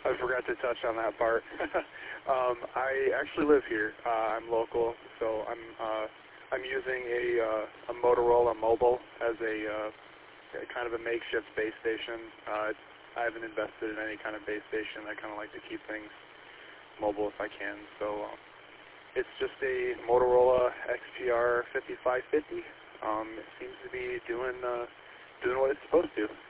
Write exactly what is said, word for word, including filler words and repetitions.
I forgot to touch on that part. um, I actually live here. Uh, I'm local, so I'm uh, I'm using a uh, a Motorola Mobile as a, uh, a kind of a makeshift base station. Uh, I haven't invested in any kind of base station. I kind of like to keep things mobile if I can. So um, it's just a Motorola X P R fifty-five fifty. Um, it seems to be doing uh, doing what it's supposed to.